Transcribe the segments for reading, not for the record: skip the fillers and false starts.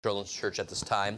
Children's Church at this time.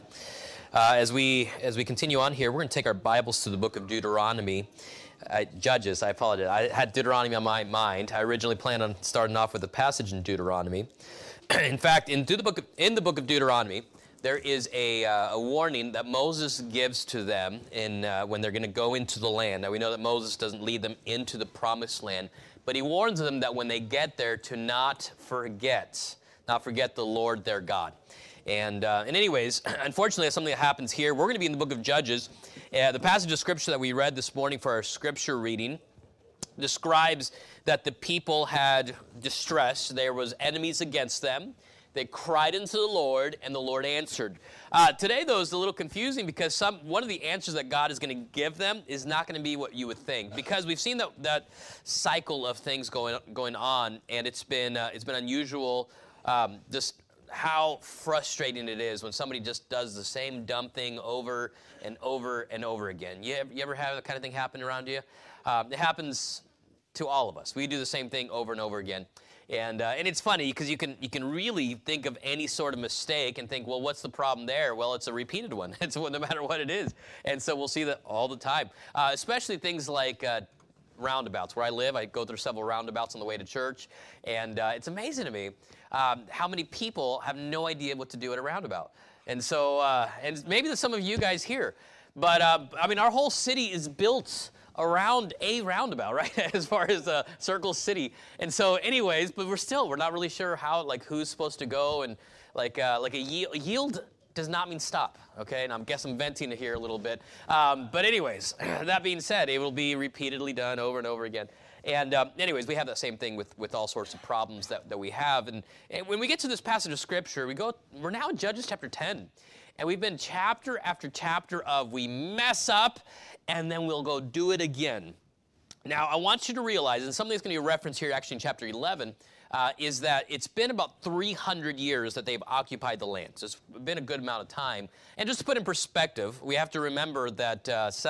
As we continue on here, we're going to take our Bibles to the book of Deuteronomy. Judges, I apologize. I had Deuteronomy on my mind. I originally planned on starting off with a passage in Deuteronomy. In fact, in the book of Deuteronomy, there is a warning that Moses gives to them when they're going to go into the land. Now, we know that Moses doesn't lead them into the promised land, but he warns them that when they get there to not forget the Lord their God. And anyways, unfortunately, that's something that happens here. We're going to be in the book of Judges. The passage of Scripture that we read this morning for our Scripture reading describes that the people had distress. There was enemies against them. They cried unto the Lord, and the Lord answered. Today, though, is a little confusing because one of the answers that God is going to give them is not going to be what you would think, because we've seen that cycle of things going on, and it's been unusual. Just how frustrating it is when somebody just does the same dumb thing over and over and over again. You ever have that kind of thing happen around you? It happens to all of us. We do the same thing over and over again. And it's funny because you can really think of any sort of mistake and think, well, what's the problem there? Well, it's a repeated one. It's no matter what it is. And so we'll see that all the time, especially things like roundabouts. Where I live, I go through several roundabouts on the way to church, and it's amazing to me how many people have no idea what to do at a roundabout. And so, and maybe some of you guys here, but I mean, our whole city is built around a roundabout, right? As far as Circle City. And so anyways, but we're not really sure who's supposed to go, and like a yield does not mean stop, okay? And I guess I'm venting here a little bit. But anyways, that being said, it will be repeatedly done over and over again. And anyways, we have that same thing with all sorts of problems that we have. And when we get to this passage of Scripture, we're now in Judges chapter 10. And we've been chapter after chapter of we mess up, and then we'll go do it again. Now, I want you to realize, and something that's going to be referenced here actually in chapter 11, is that it's been about 300 years that they've occupied the land. So it's been a good amount of time. And just to put in perspective, we have to remember that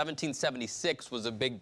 1776 was a big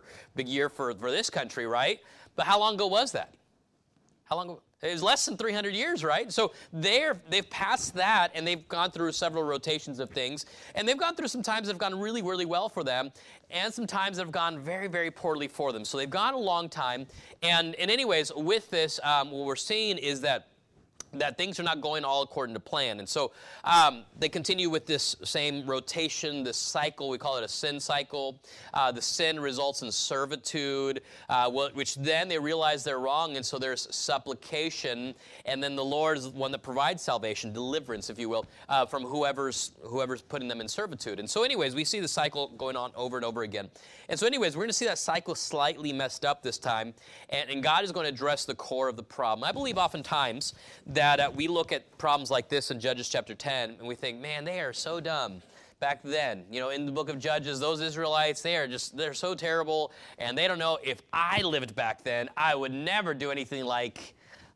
year for this country, right? But how long ago was that? How long ago? It was less than 300 years, right? So they've passed that, and they've gone through several rotations of things. And they've gone through some times that have gone really, really well for them, and some times that have gone very, very poorly for them. So they've gone a long time. And anyways, with this, what we're seeing is that things are not going all according to plan. And so they continue with this same rotation, this cycle. We call it a sin cycle. The sin results in servitude, which then they realize they're wrong, and so there's supplication, and then the Lord is the one that provides salvation, deliverance, if you will, from whoever's putting them in servitude. And so anyways, we see the cycle going on over and over again. And so anyways, we're going to see that cycle slightly messed up this time, and God is going to address the core of the problem. I believe oftentimes that we look at problems like this in Judges chapter 10, and we think, man, they are so dumb back then. You know, in the book of Judges, those Israelites, they're so terrible, and they don't know, if I lived back then, I would never do anything like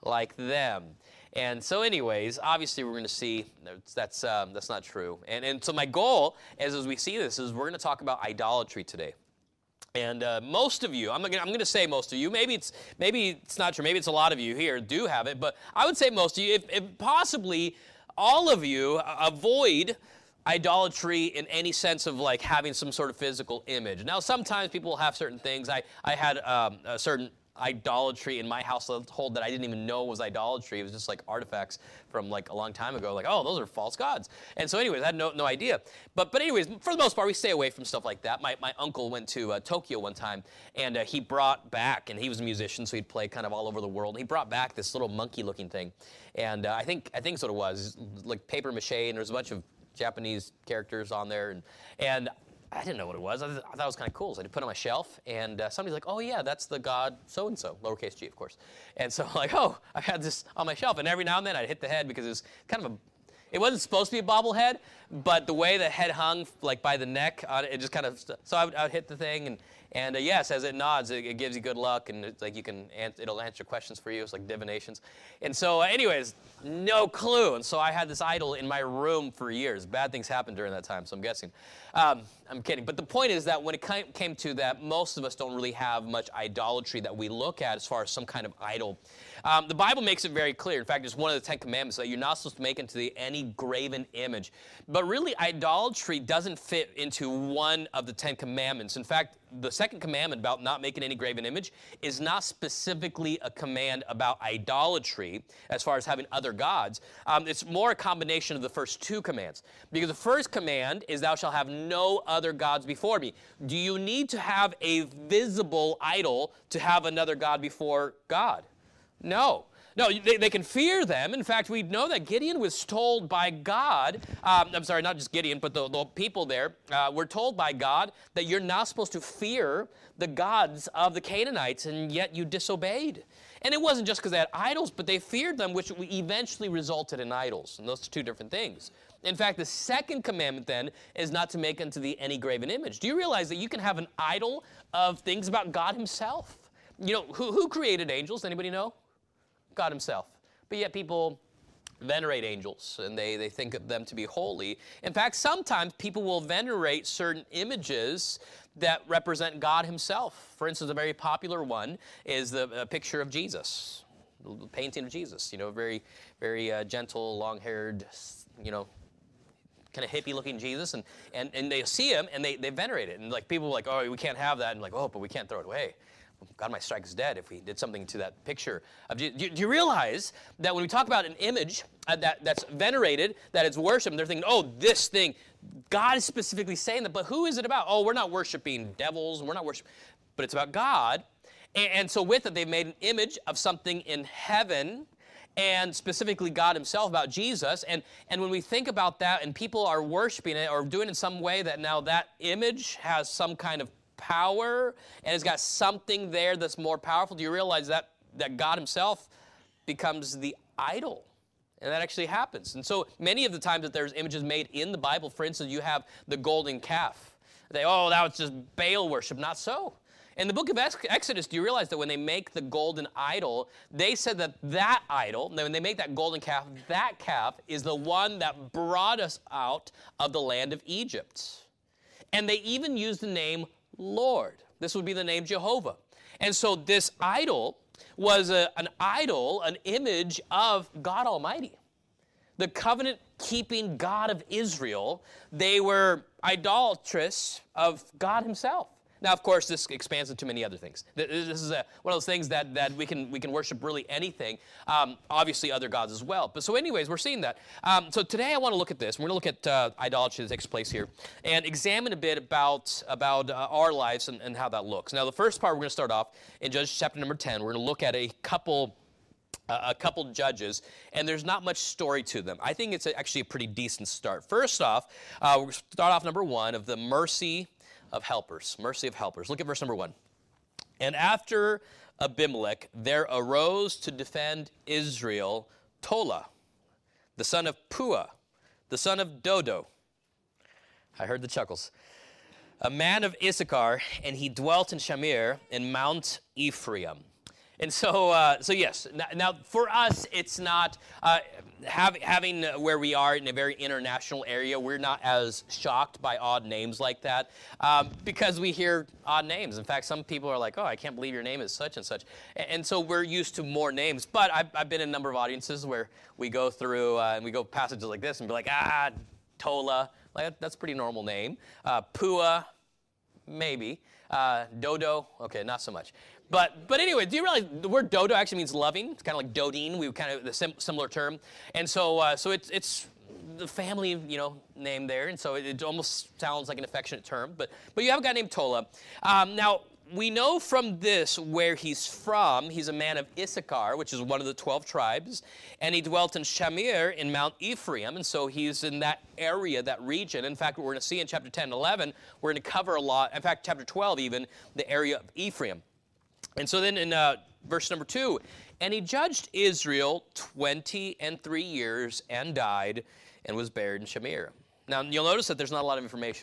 them. And so anyways, obviously we're going to see that's not true. And so my goal, as we see this, is we're going to talk about idolatry today. And most of you, I'm going to say most of you, maybe it's not true, maybe it's a lot of you here do have it, but I would say most of you, if possibly all of you, avoid idolatry in any sense of like having some sort of physical image. Now, sometimes people have certain things. I had a certain idolatry in my household that I didn't even know was idolatry. It was just like artifacts from like a long time ago, like, oh, those are false gods. And so anyways, I had no idea. But anyways, for the most part, we stay away from stuff like that. My uncle went to Tokyo one time, and he brought back, and he was a musician, so he'd play kind of all over the world. And he brought back this little monkey-looking thing. And I think that's what it was, like paper mache, and there's a bunch of Japanese characters on there. And I didn't know what it was. I thought it was kind of cool. So I put it on my shelf, and somebody's like, oh, yeah, that's the god so-and-so, lowercase g, of course. And so I'm like, oh, I had this on my shelf. And every now and then I'd hit the head because it was kind of it wasn't supposed to be a bobblehead, but the way the head hung, like by the neck, it just kind of, so I would hit the thing, And yes, as it nods, it gives you good luck, and it's like it'll answer questions for you. It's like divinations. And so anyways, no clue. And so I had this idol in my room for years. Bad things happened during that time, so I'm guessing. I'm kidding. But the point is that when it came to that, most of us don't really have much idolatry that we look at as far as some kind of idol. The Bible makes it very clear. In fact, it's one of the 10 Commandments that you're not supposed to make into any graven image. But really, idolatry doesn't fit into one of the 10 Commandments. In fact, the second commandment about not making any graven image is not specifically a command about idolatry as far as having other gods. It's more a combination of the first two commands. Because the first command is, thou shalt have no other gods before me. Do you need to have a visible idol to have another god before God? No. No, they can fear them. In fact, we know that Gideon was told by God, I'm sorry, not just Gideon, but the people there were told by God that you're not supposed to fear the gods of the Canaanites, and yet you disobeyed. And it wasn't just because they had idols, but they feared them, which eventually resulted in idols. And those are two different things. In fact, the second commandment then is not to make unto thee any graven image. Do you realize that you can have an idol of things about God himself? You know, who created angels? Anybody know? God himself. But yet people venerate angels, and they think of them to be holy. In fact, sometimes people will venerate certain images that represent God himself. For instance, a very popular one is the picture of Jesus, the painting of Jesus. You know, very, very gentle, long-haired, you know, kind of hippie-looking Jesus, and they see him, and they venerate it. And like people are like, oh, we can't have that, and like, oh, but we can't throw it away. God might strike us dead if we did something to that picture. Do you realize that when we talk about an image that's venerated, that it's worshipped, they're thinking, oh, this thing, God is specifically saying that, but who is it about? Oh, we're not worshiping devils, we're not worshiping, but it's about God. And so with it, they've made an image of something in heaven, and specifically God himself, about Jesus. And when we think about that, and people are worshiping it or doing it in some way that now that image has some kind of power and has got something there that's more powerful, do you realize that God himself becomes the idol? And that actually happens. And so many of the times that there's images made in the Bible, for instance, you have the golden calf. That was just Baal worship. Not so. In the book of Exodus, do you realize that when they make the golden idol, they said that idol, when they make that golden calf, that calf is the one that brought us out of the land of Egypt. And they even used the name Lord. This would be the name Jehovah. And so this idol was an idol, an image of God Almighty. The covenant-keeping God of Israel. They were idolatrous of God himself. Now, of course, this expands into many other things. This is one of those things that we can worship really anything, obviously other gods as well. But so anyways, we're seeing that. So today I want to look at this. We're going to look at idolatry that takes place here and examine a bit about our lives and how that looks. Now, the first part, we're going to start off in Judges chapter number 10. We're going to look at a couple judges, and there's not much story to them. I think it's actually a pretty decent start. First off, we're going to start off number 1 of the mercy of helpers. Mercy of helpers. Look at verse number 1. And after Abimelech, there arose to defend Israel Tola, the son of Puah, the son of Dodo. I heard the chuckles. A man of Issachar, and he dwelt in Shamir in Mount Ephraim. And so yes. Now, for us, it's not having where we are in a very international area. We're not as shocked by odd names like that because we hear odd names. In fact, some people are like, "Oh, I can't believe your name is such and such," and so we're used to more names. But I've been in a number of audiences where we go through and we go passages like this and be like, Tola, like that's a pretty normal name. Puah, maybe. Dodo, okay, not so much. But anyway, do you realize the word dodo actually means loving? It's kind of like Dodine. We kind of the similar term, and so it's the family name there, and so it almost sounds like an affectionate term. But you have a guy named Tola. Now we know from this where he's from. He's a man of Issachar, which is one of the 12 tribes, and he dwelt in Shamir in Mount Ephraim, and so he's in that area, that region. In fact, what we're going to see in chapter 10 and 11, we're going to cover a lot. In fact, chapter 12 even, the area of Ephraim. And so then in verse number 2, and he judged Israel 23 years and died and was buried in Shamir. Now, you'll notice that there's not a lot of information.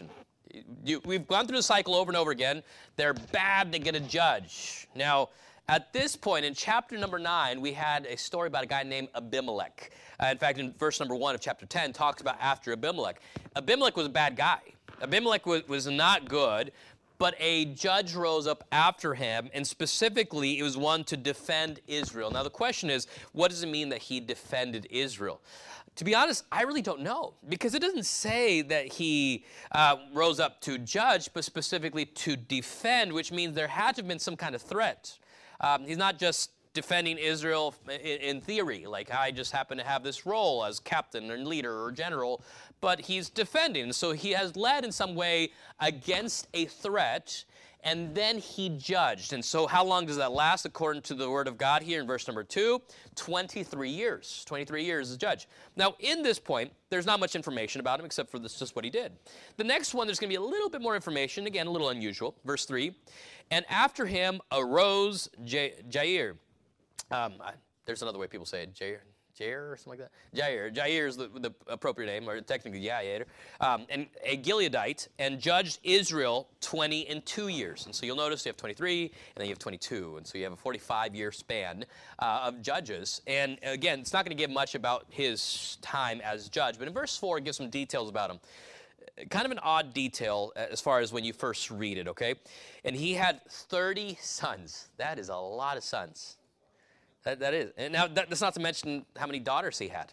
We've gone through the cycle over and over again. They're bad, they get a judge. Now, at this point, in chapter number 9, we had a story about a guy named Abimelech. In fact, in verse number 1 of chapter 10, talks about after Abimelech. Abimelech was a bad guy. Abimelech was not good, but a judge rose up after him, and specifically, it was one to defend Israel. Now, the question is, what does it mean that he defended Israel? To be honest, I really don't know, because it doesn't say that he rose up to judge, but specifically to defend, which means there had to have been some kind of threat. He's not just defending Israel in theory, like I just happen to have this role as captain or leader or general, but he's defending. So he has led in some way against a threat, and then he judged. And so how long does that last according to the word of God here in verse number 2? 23 years. 23 years as judge. Now, in this point, there's not much information about him except for this, just what he did. The next one, there's going to be a little bit more information, again, a little unusual. Verse 3, and after him arose Jair. There's another way people say it, Jair or something like that. Jair is the appropriate name, or technically Jair. And a Gileadite, and judged Israel 22 years. And so you'll notice you have 23, and then you have 22. And so you have a 45-year span of judges. And again, it's not going to give much about his time as judge, but in verse 4, it gives some details about him. Kind of an odd detail as far as when you first read it, okay? And he had 30 sons. That is a lot of sons. That is. And now, that's not to mention how many daughters he had.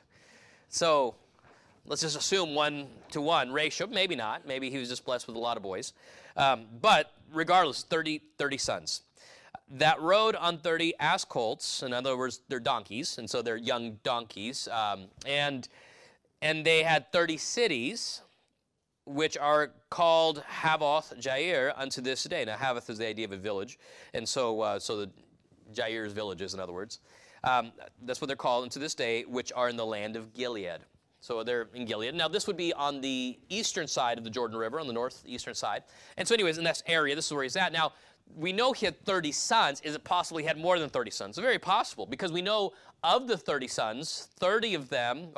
So let's just assume 1-to-1 ratio. Maybe not. Maybe he was just blessed with a lot of boys. But regardless, 30 sons. That rode on 30 ass colts. In other words, they're donkeys. And so they're young donkeys. And they had 30 cities, which are called Havoth Jair unto this day. Now, Havoth is the idea of a village. And so the Jair's villages, in other words. That's what they're called unto this day, which are in the land of Gilead. So they're in Gilead. Now, this would be on the eastern side of the Jordan River, on the northeastern side. And so anyways, in this area, this is where he's at. Now, we know he had 30 sons. Is it possible he had more than 30 sons? It's very possible, because we know of the 30 sons, 30 of them,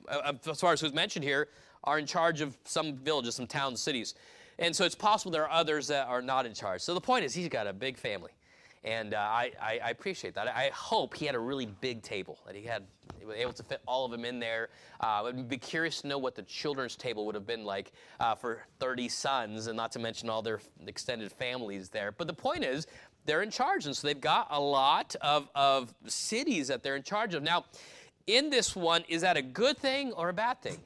as far as who's mentioned here, are in charge of some villages, some towns, cities. And so it's possible there are others that are not in charge. So the point is, he's got a big family. And I appreciate that. I hope he had a really big table, that he was able to fit all of them in there. I'd be curious to know what the children's table would have been like for 30 sons, and not to mention all their extended families there. But the point is, they're in charge, and so they've got a lot of cities that they're in charge of. Now, in this one, is that a good thing or a bad thing?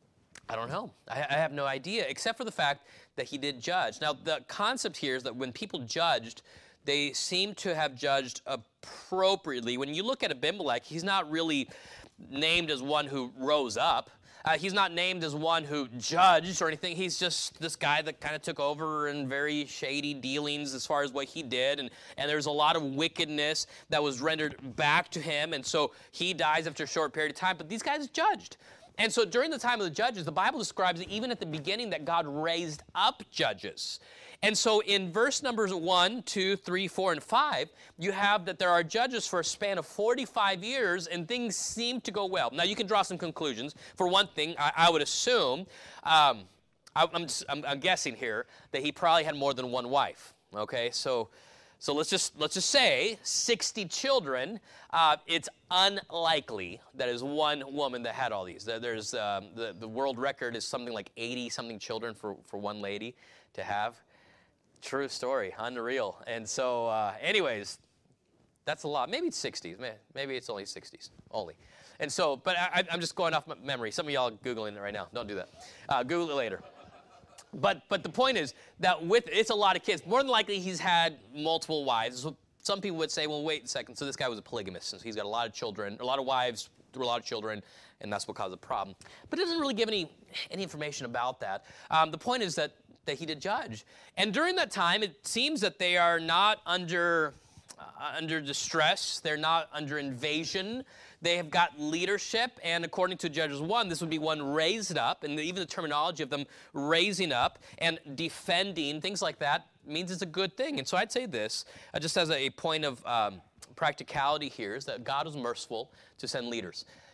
I don't know. I have no idea, except for the fact that he did judge. Now, the concept here is that when people judged, they seem to have judged appropriately. When you look at Abimelech, he's not really named as one who rose up. He's not named as one who judged or anything. He's just this guy that kind of took over in very shady dealings as far as what he did. And there's a lot of wickedness that was rendered back to him. And so he dies after a short period of time. But these guys judged. And so during the time of the judges, the Bible describes it even at the beginning that God raised up judges. And so in verse numbers 1, 2, 3, 4, and 5, you have that there are judges for a span of 45 years, and things seem to go well. Now, you can draw some conclusions. For one thing, I would assume, I'm guessing here, that he probably had more than one wife. Okay, so let's just say 60 children. It's unlikely that is one woman that had all these. There's the world record is something like 80-something children for one lady to have. True story, unreal. And so, anyways, that's a lot. Maybe it's 60s. Maybe it's only 60s only. And so, but I'm just going off memory. Some of y'all Googling it right now. Don't do that. Google it later. But the point is that it's a lot of kids. More than likely, he's had multiple wives. So some people would say, well, wait a second. So this guy was a polygamist. So he's got a lot of children, a lot of wives, through a lot of children, and that's what caused the problem. But it doesn't really give any information about that. The point is that he did judge. And during that time, it seems that they are not under distress. They're not under invasion. They have got leadership, and according to Judges 1, this would be one raised up, and even the terminology of them raising up and defending, things like that, means it's a good thing. And so I'd say this, just as a point of practicality here, is that God was merciful to send leaders.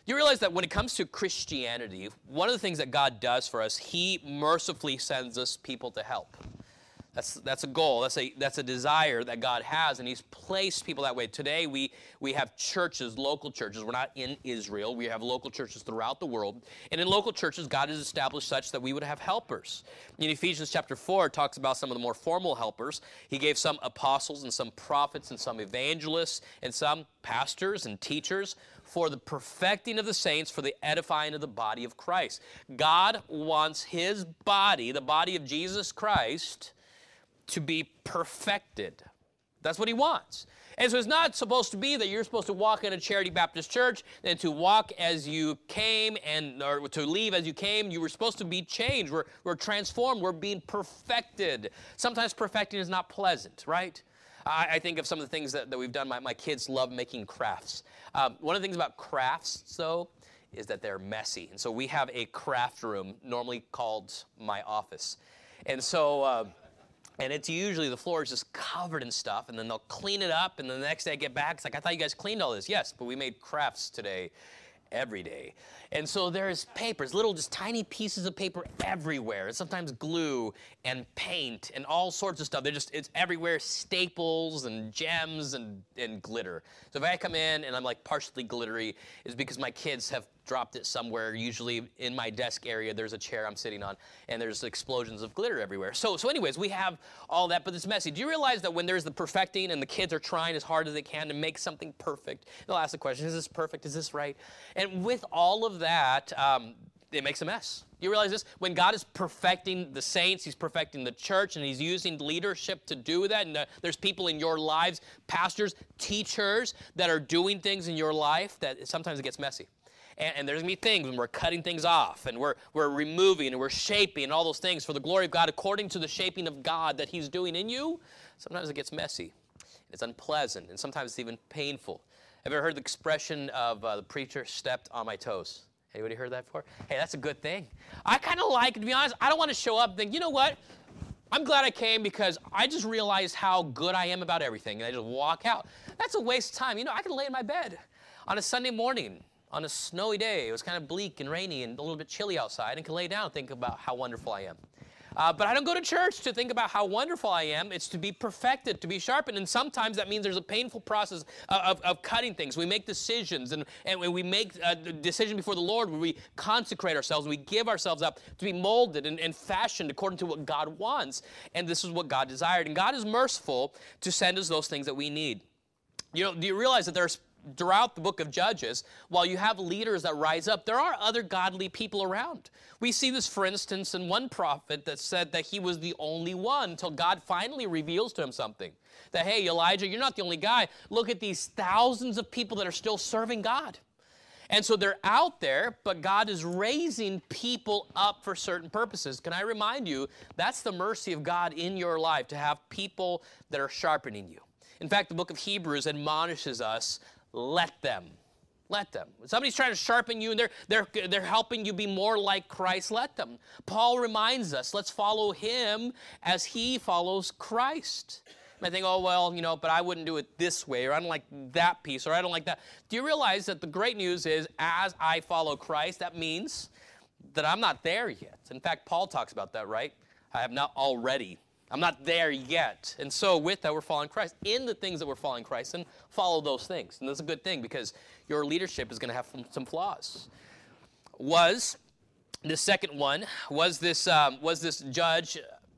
Do you realize that when it comes to Christianity, one of the things that God does for us, he mercifully sends us people to help. That's a goal. That's a desire that God has, and he's placed people that way. Today, we have churches, local churches. We're not in Israel. We have local churches throughout the world. And in local churches, God has established such that we would have helpers. In Ephesians chapter 4, it talks about some of the more formal helpers. He gave some apostles and some prophets and some evangelists and some pastors and teachers for the perfecting of the saints, for the edifying of the body of Christ. God wants his body, the body of Jesus Christ, to be perfected. That's what he wants. And so it's not supposed to be that you're supposed to walk in a Charity Baptist church and to walk as you came or to leave as you came. You were supposed to be changed. We're transformed. We're being perfected. Sometimes perfecting is not pleasant, right? I think of some of the things that we've done. My kids love making crafts. One of the things about crafts, though, is that they're messy. And so we have a craft room, normally called my office. And so... and it's usually the floor is just covered in stuff, and then they'll clean it up, and the next day I get back, it's like, I thought you guys cleaned all this. Yes, but we made crafts today, every day. And so there's papers, little just tiny pieces of paper everywhere, and sometimes glue and paint and all sorts of stuff. It's everywhere, staples and gems and glitter. So if I come in and I'm like partially glittery, it's because my kids have dropped it somewhere. Usually in my desk area, there's a chair I'm sitting on, and there's explosions of glitter everywhere. So anyways, we have all that, but it's messy. Do you realize that when there's the perfecting and the kids are trying as hard as they can to make something perfect, they'll ask the question, is this perfect? Is this right? And with all of that, it makes a mess. You realize this? When God is perfecting the saints, he's perfecting the church, and he's using leadership to do that, and there's people in your lives, pastors, teachers, that are doing things in your life that sometimes it gets messy. And there's going to be things when we're cutting things off, and we're removing, and we're shaping, and all those things for the glory of God according to the shaping of God that he's doing in you. Sometimes it gets messy. It's unpleasant, and sometimes it's even painful. Have you ever heard the expression of the preacher stepped on my toes? Anybody heard that before? Hey, that's a good thing. I kind of like it, to be honest. I don't want to show up and think, you know what? I'm glad I came because I just realized how good I am about everything, and I just walk out. That's a waste of time. You know, I can lay in my bed on a Sunday morning, on a snowy day. It was kind of bleak and rainy and a little bit chilly outside, and can lay down and think about how wonderful I am. But I don't go to church to think about how wonderful I am. It's to be perfected, to be sharpened. And sometimes that means there's a painful process of cutting things. We make decisions, and we make a decision before the Lord where we consecrate ourselves, and we give ourselves up to be molded and fashioned according to what God wants. And this is what God desired. And God is merciful to send us those things that we need. You know, do you realize that there's throughout the book of Judges, while you have leaders that rise up, there are other godly people around. We see this, for instance, in one prophet that said that he was the only one until God finally reveals to him something. That, hey, Elijah, you're not the only guy. Look at these thousands of people that are still serving God. And so they're out there, but God is raising people up for certain purposes. Can I remind you, that's the mercy of God in your life, to have people that are sharpening you. In fact, the book of Hebrews admonishes us, let them. Let them. When somebody's trying to sharpen you and they're helping you be more like Christ, let them. Paul reminds us, let's follow him as he follows Christ. And I think, oh, well, you know, but I wouldn't do it this way, or I don't like that piece, or I don't like that. Do you realize that the great news is, as I follow Christ, that means that I'm not there yet. In fact, Paul talks about that, right? I have not already. I'm not there yet. And so with that, we're following Christ. In the things that we're following Christ, and follow those things. And that's a good thing, because your leadership is going to have some flaws. The second one, was this judge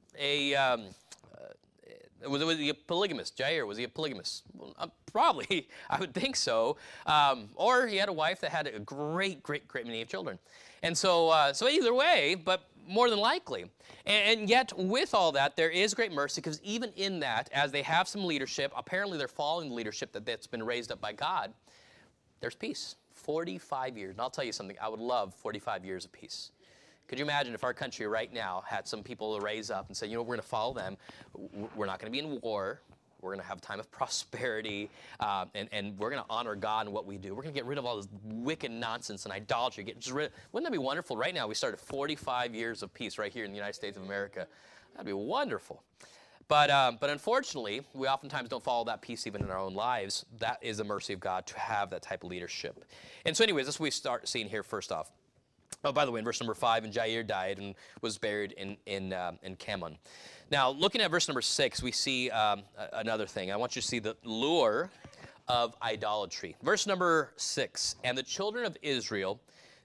was he a polygamist? Jair, was he a polygamist? Well, probably, I would think so. Or he had a wife that had a great many children. And so either way, but more than likely. And yet, with all that, there is great mercy, because even in that, as they have some leadership, apparently they're following the leadership that's been raised up by God, there's peace. 45 years. And I'll tell you something, I would love 45 years of peace. Could you imagine if our country right now had some people to raise up and say, you know, we're going to follow them. We're not going to be in war. We're going to have a time of prosperity, and we're going to honor God in what we do. We're going to get rid of all this wicked nonsense and idolatry. Wouldn't that be wonderful? Right now, we started 45 years of peace right here in the United States of America. That'd be wonderful. But unfortunately, we oftentimes don't follow that piece even in our own lives. That is the mercy of God to have that type of leadership. And so anyways, that's what we start seeing here first off. Oh, by the way, in verse number 5, and Jair died and was buried in Kamon. Now, looking at verse number 6, we see another thing. I want you to see the lure of idolatry. Verse number 6, and the children of Israel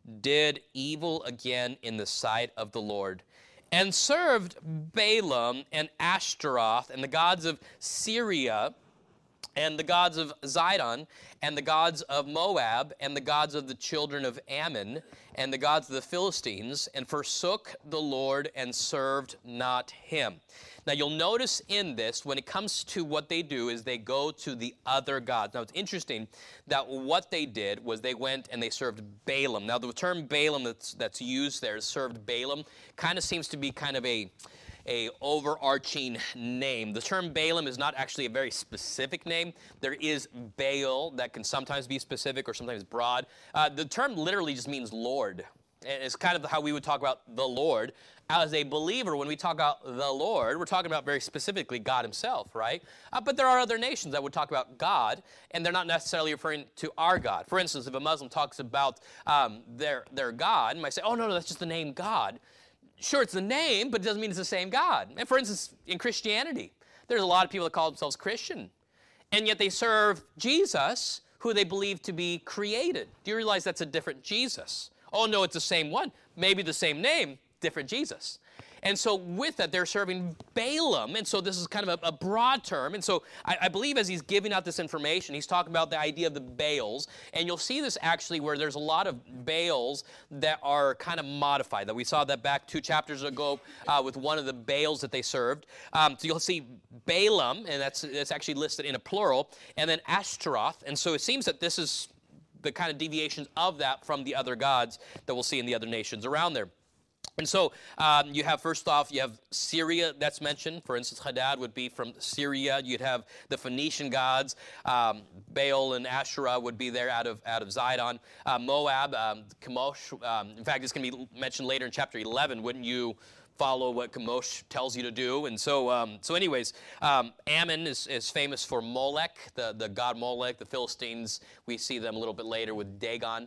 did evil again in the sight of the Lord, and served Balaam and Ashtaroth and the gods of Syria and the gods of Zidon and the gods of Moab and the gods of the children of Ammon and the gods of the Philistines, and forsook the Lord and served not him. Now you'll notice in this, when it comes to what they do, is they go to the other gods. Now it's interesting that what they did was they went and they served Balaam. Now the term Balaam that's used there, served Balaam, kind of seems to be kind of a overarching name. The term Balaam is not actually a very specific name. There is Baal that can sometimes be specific or sometimes broad. The term literally just means Lord. It's kind of how we would talk about the Lord. As a believer, when we talk about the Lord, we're talking about very specifically God himself, right? But there are other nations that would talk about God, and they're not necessarily referring to our God. For instance, if a Muslim talks about their God, you might say, oh, no, that's just the name God. Sure, it's the name, but it doesn't mean it's the same God. And for instance, in Christianity, there's a lot of people that call themselves Christian, and yet they serve Jesus, who they believe to be created. Do you realize that's a different Jesus? Oh, no, it's the same one. Maybe the same name, different Jesus. And so with that, they're serving Balaam. And so this is kind of a broad term. And so I believe as he's giving out this information, he's talking about the idea of the Baals. And you'll see this actually where there's a lot of Baals that are kind of modified. That we saw that back 2 chapters ago with one of the Baals that they served. So you'll see Balaam, and that's actually listed in a plural, and then Ashtaroth. And so it seems that this is the kind of deviations of that from the other gods that we'll see in the other nations around there. And so you have, first off, you have Syria that's mentioned. For instance, Hadad would be from Syria. You'd have the Phoenician gods. Baal and Asherah would be there out of Zidon. Moab, Chemosh. In fact, it's going to be mentioned later in chapter 11. Wouldn't you follow what Chemosh tells you to do? And so anyways, Ammon is famous for Molech, the god Molech. The Philistines, we see them a little bit later with Dagon,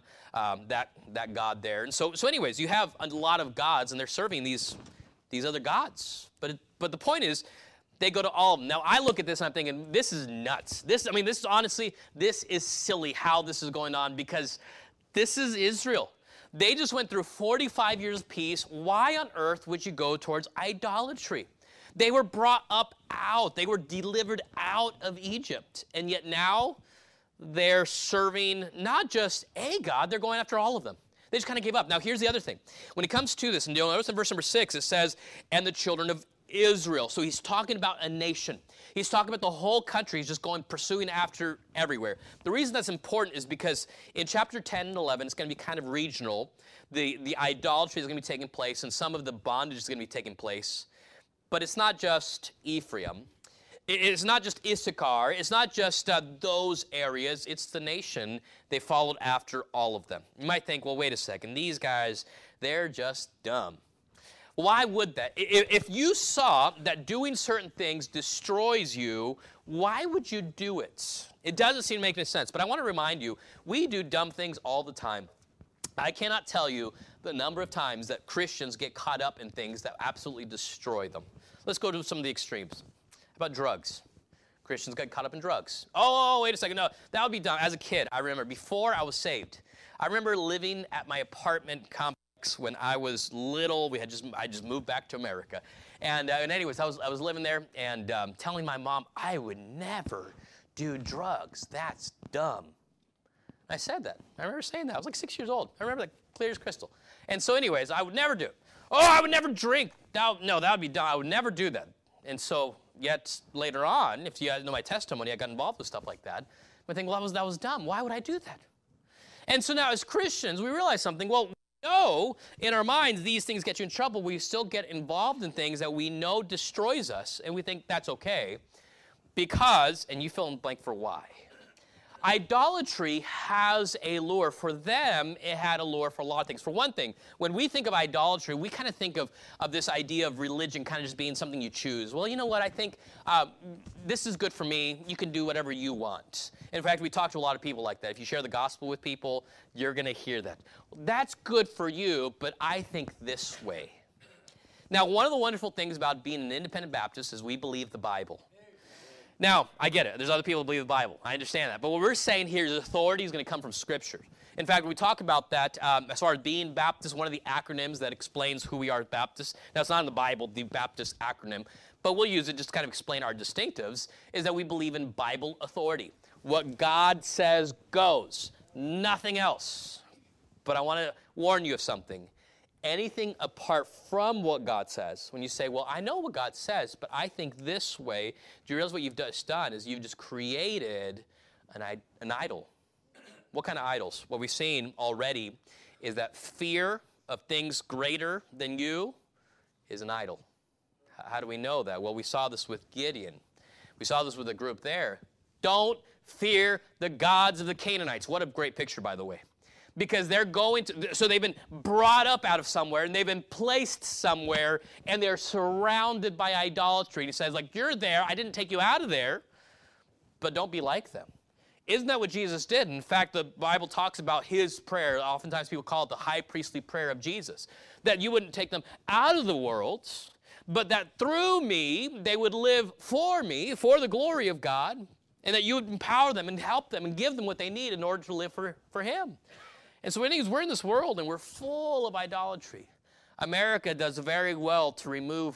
that god there. And so anyways, you have a lot of gods, and they're serving these other gods. But the point is, they go to all of them. Now, I look at this and I'm thinking, this is nuts. This is honestly, this is silly how this is going on, because this is Israel. They just went through 45 years of peace. Why on earth would you go towards idolatry? They were brought up out. They were delivered out of Egypt. And yet now they're serving not just a God, they're going after all of them. They just kind of gave up. Now here's the other thing. When it comes to this, and you'll notice in verse number 6, it says, and the children of Israel. So he's talking about a nation. He's talking about the whole country. He's just pursuing after everywhere. The reason that's important is because in chapter 10 and 11, it's going to be kind of regional. The idolatry is going to be taking place, and some of the bondage is going to be taking place. But it's not just Ephraim. It's not just Issachar. It's not just those areas. It's the nation. They followed after all of them. You might think, well, wait a second. These guys, they're just dumb. Why would that? If you saw that doing certain things destroys you, why would you do it? It doesn't seem to make any sense. But I want to remind you, we do dumb things all the time. I cannot tell you the number of times that Christians get caught up in things that absolutely destroy them. Let's go to some of the extremes. How about drugs? Christians get caught up in drugs. Oh, wait a second. No, that would be dumb. As a kid, I remember, before I was saved, I remember living at my apartment complex when I was little. I just moved back to America. And anyways, I was living there and telling my mom, I would never do drugs. That's dumb. I said that. I remember saying that. I was like 6 years old. I remember that clear as crystal. And so anyways, I would never do it. Oh, I would never drink. No, that would be dumb. I would never do that. And so yet later on, if you guys know my testimony, I got involved with stuff like that. I think, well, that was dumb. Why would I do that? And so now as Christians, we realize something. Well, know in our minds these things get you in trouble. We still get involved in things that we know destroys us, and we think that's okay because, and you fill in blank for why. Idolatry has a lure. For them, it had a lure for a lot of things. For one thing, when we think of idolatry, we kind of think of this idea of religion kind of just being something you choose. Well, you know what? I think this is good for me. You can do whatever you want. In fact, we talk to a lot of people like that. If you share the gospel with people, you're going to hear that. That's good for you, but I think this way. Now, one of the wonderful things about being an independent Baptist is we believe the Bible. Now, I get it. There's other people who believe the Bible. I understand that. But what we're saying here is authority is going to come from Scripture. In fact, we talk about that as far as being Baptist, one of the acronyms that explains who we are as Baptists. Now, it's not in the Bible, the Baptist acronym, but we'll use it just to kind of explain our distinctives, is that we believe in Bible authority. What God says goes, nothing else. But I want to warn you of something. Anything apart from what God says, when you say, well, I know what God says, but I think this way, do you realize what you've just done is you've just created an idol. What kind of idols? What we've seen already is that fear of things greater than you is an idol. How do we know that? Well, we saw this with Gideon. We saw this with a group there. Don't fear the gods of the Canaanites. What a great picture, by the way. Because they're going to, so they've been brought up out of somewhere, and they've been placed somewhere, and they're surrounded by idolatry. And he says, like, you're there, I didn't take you out of there, but don't be like them. Isn't that what Jesus did? In fact, the Bible talks about his prayer. Oftentimes people call it the high priestly prayer of Jesus. That you wouldn't take them out of the world, but that through me, they would live for me, for the glory of God, and that you would empower them and help them and give them what they need in order to live for him. And so we're in this world and we're full of idolatry. America does very well to remove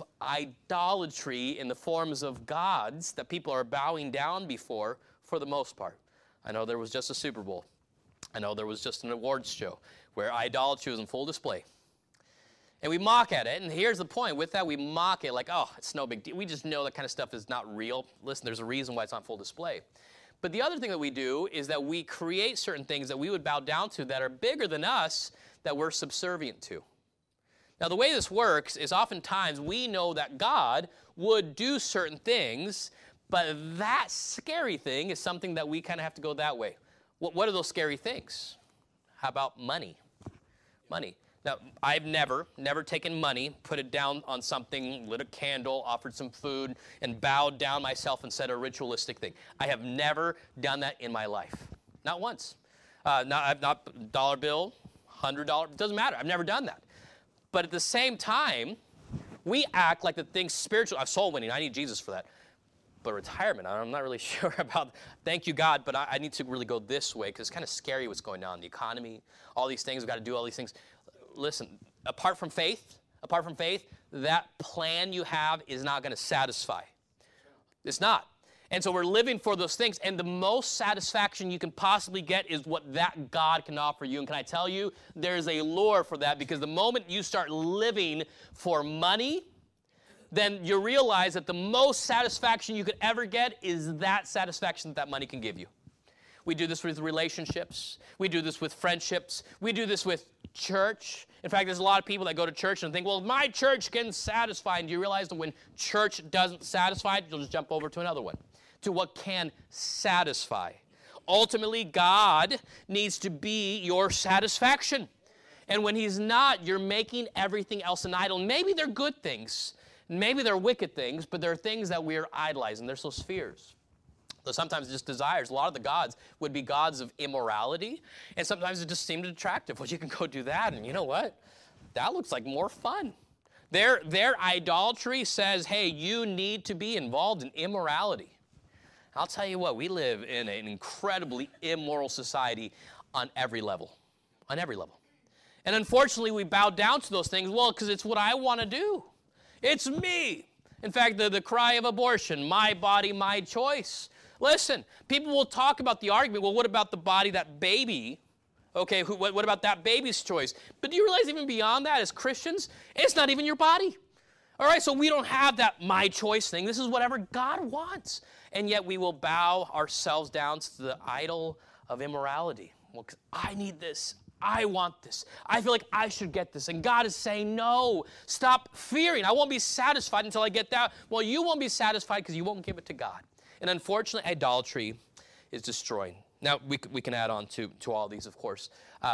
idolatry in the forms of gods that people are bowing down before for the most part. I know there was just a Super Bowl. I know there was just an awards show where idolatry was in full display. And we mock at it, and here's the point. With that, we mock it like, oh, it's no big deal. We just know that kind of stuff is not real. Listen, there's a reason why it's on full display. But the other thing that we do is that we create certain things that we would bow down to that are bigger than us that we're subservient to. Now, the way this works is oftentimes we know that God would do certain things, but that scary thing is something that we kind of have to go that way. What are those scary things? How about money? Money. Now, I've never taken money, put it down on something, lit a candle, offered some food, and bowed down myself and said a ritualistic thing. I have never done that in my life. Not once. Not dollar bill, $100, it doesn't matter. I've never done that. But at the same time, we act like the thing's spiritual. I'm soul winning. I need Jesus for that. But retirement, I'm not really sure about. Thank you, God, but I need to really go this way because it's kind of scary what's going on. The economy, all these things, we've got to do all these things. Listen, apart from faith, that plan you have is not going to satisfy. It's not. And so we're living for those things, and the most satisfaction you can possibly get is what that God can offer you. And can I tell you, there's a lure for that, because the moment you start living for money, then you realize that the most satisfaction you could ever get is that satisfaction that money can give you. We do this with relationships. We do this with friendships. We do this with church. In fact, there's a lot of people that go to church and think, well, my church can satisfy. And do you realize that when church doesn't satisfy, you'll just jump over to another one, to what can satisfy. Ultimately, God needs to be your satisfaction. And when he's not, you're making everything else an idol. Maybe they're good things. Maybe they're wicked things, but they're things that we're idolizing. They're those fears. So sometimes just desires. A lot of the gods would be gods of immorality, and sometimes it just seemed attractive. Well, you can go do that, and you know what? That looks like more fun. Their idolatry says, hey, you need to be involved in immorality. I'll tell you what, we live in an incredibly immoral society on every level. On every level. And unfortunately, we bow down to those things, well, because it's what I want to do. It's me. In fact, the cry of abortion, my body, my choice. Listen, people will talk about the argument, well, what about the body, that baby? Okay, what about that baby's choice? But do you realize even beyond that, as Christians, it's not even your body. All right, so we don't have that my choice thing. This is whatever God wants. And yet we will bow ourselves down to the idol of immorality. Well, 'cause I need this. I want this. I feel like I should get this. And God is saying, no, stop fearing. I won't be satisfied until I get that. Well, you won't be satisfied because you won't give it to God. And unfortunately, idolatry is destroying. Now, we can add on to all these, of course.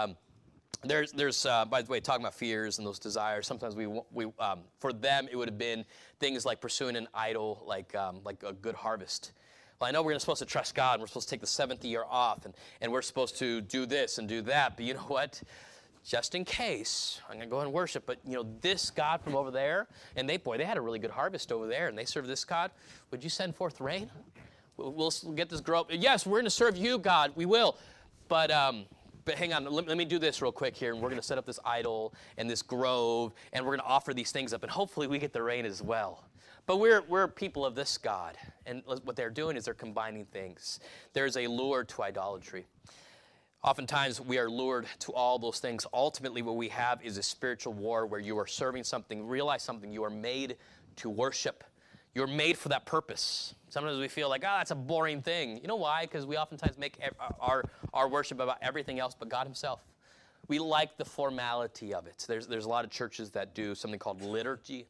There's by the way, talking about fears and those desires, sometimes we for them, it would have been things like pursuing an idol, like a good harvest. Well, I know we're supposed to trust God, and we're supposed to take the seventh year off, and we're supposed to do this and do that, but you know what? Just in case, I'm going to go ahead and worship, but this God from over there, and they had a really good harvest over there, and they serve this God. Would you send forth rain? We'll get this grow up. Yes, we're going to serve you, God. We will. But hang on, let me do this real quick here, and we're going to set up this idol and this grove, and we're going to offer these things up, and hopefully we get the rain as well. But we're people of this God, and what they're doing is they're combining things. There's a lure to idolatry. Oftentimes, we are lured to all those things. Ultimately, what we have is a spiritual war where you are serving something. Realize something. You are made to worship. You're made for that purpose. Sometimes we feel like, that's a boring thing. You know why? Because we oftentimes make our worship about everything else but God himself. We like the formality of it. There's a lot of churches that do something called liturgy.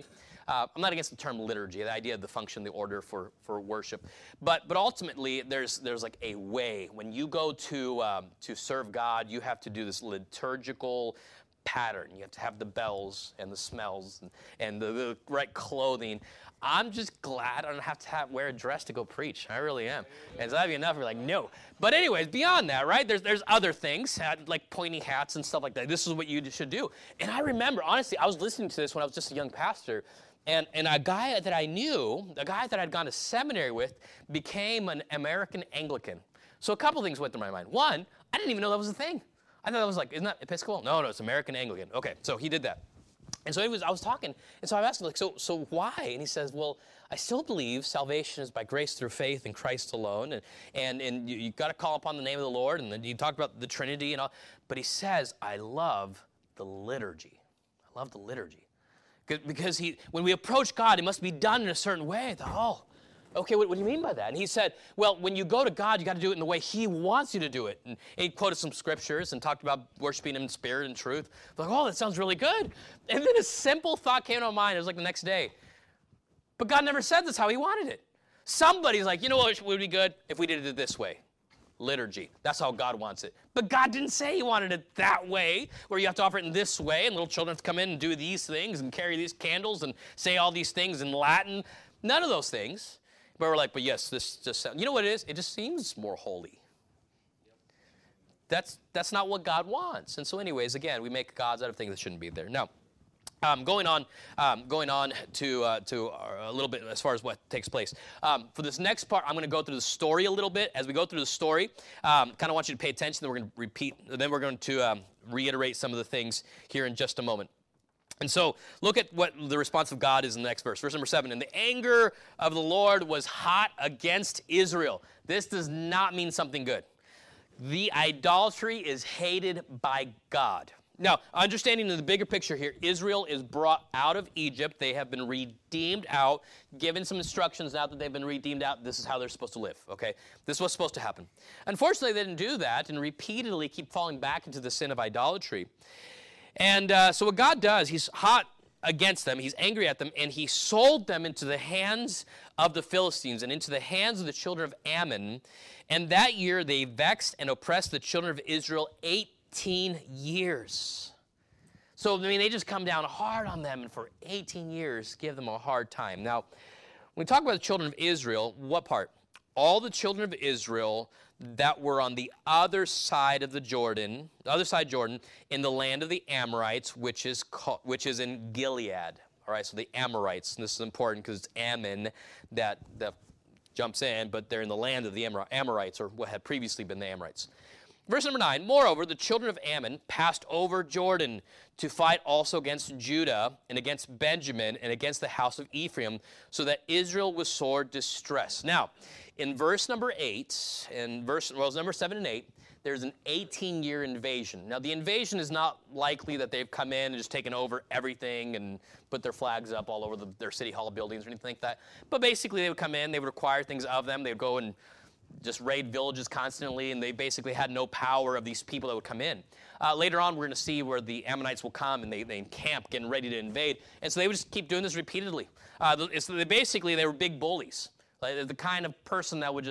I'm not against the term liturgy, the idea of the function, the order for worship. But ultimately, there's like a way. When you go to serve God, you have to do this liturgical pattern. You have to have the bells and the smells and the right clothing. I'm just glad I don't have to wear a dress to go preach. I really am. And so that'd be enough. We're like, no. But anyways, beyond that, right, there's other things, like pointy hats and stuff like that. This is what you should do. And I remember, honestly, I was listening to this when I was just a young pastor, and a guy that I knew, a guy that I'd gone to seminary with, became an American Anglican. So a couple things went through my mind. One, I didn't even know that was a thing. I thought that was like, isn't that Episcopal? No, it's American Anglican. Okay, so he did that. And so I was talking, and so I asked him, like, so why? And he says, well, I still believe salvation is by grace through faith in Christ alone, and you got to call upon the name of the Lord, and then you talked about the Trinity and all, but he says, I love the liturgy. I love the liturgy. Because when we approach God, it must be done in a certain way. I thought, okay, what do you mean by that? And he said, well, when you go to God, you got to do it in the way he wants you to do it. And he quoted some scriptures and talked about worshiping him in spirit and truth. I'm like, that sounds really good. And then a simple thought came to my mind. It was like the next day. But God never said this how he wanted it. Somebody's like, you know what would be good if we did it this way? Liturgy. That's how God wants it. But God didn't say he wanted it that way, where you have to offer it in this way, and little children have to come in and do these things and carry these candles and say all these things in Latin. None of those things. But we're like, but yes, this just sounds, you know what it is? It just seems more holy. That's not what God wants. And so anyways, again, we make gods out of things that shouldn't be there. Now, going on to a little bit as far as what takes place. For this next part, I'm going to go through the story a little bit. As we go through the story, kind of want you to pay attention. Then we're going to repeat. Then we're going to reiterate some of the things here in just a moment. And so look at what the response of God is in the next verse. Verse number 7, and the anger of the Lord was hot against Israel. This does not mean something good. The idolatry is hated by God. Now, understanding the bigger picture here, Israel is brought out of Egypt. They have been redeemed out, given some instructions now that they've been redeemed out. This is how they're supposed to live, okay? This is what's supposed to happen. Unfortunately, they didn't do that and repeatedly keep falling back into the sin of idolatry. And so what God does, he's hot against them, he's angry at them, and he sold them into the hands of the Philistines and into the hands of the children of Ammon. And that year they vexed and oppressed the children of Israel 18 years. So, they just come down hard on them, and for 18 years give them a hard time. Now, when we talk about the children of Israel, what part? All the children of Israel that were on the other side of the Jordan, in the land of the Amorites, which is in Gilead. All right, so the Amorites, and this is important because it's Ammon that jumps in, but they're in the land of the Amorites, or what had previously been the Amorites. Verse number 9, moreover, the children of Ammon passed over Jordan to fight also against Judah and against Benjamin and against the house of Ephraim, so that Israel was sore distressed. Now, in verse number 8, number 7 and 8, there's an 18-year invasion. Now, the invasion is not likely that they've come in and just taken over everything and put their flags up all over their city hall buildings or anything like that. But basically, they would come in, they would require things of them, they would go and just raid villages constantly, and they basically had no power of these people that would come in. Later on, we're going to see where the Ammonites will come, and they encamp, getting ready to invade. And so they would just keep doing this repeatedly. They were big bullies. Like the kind of person that would just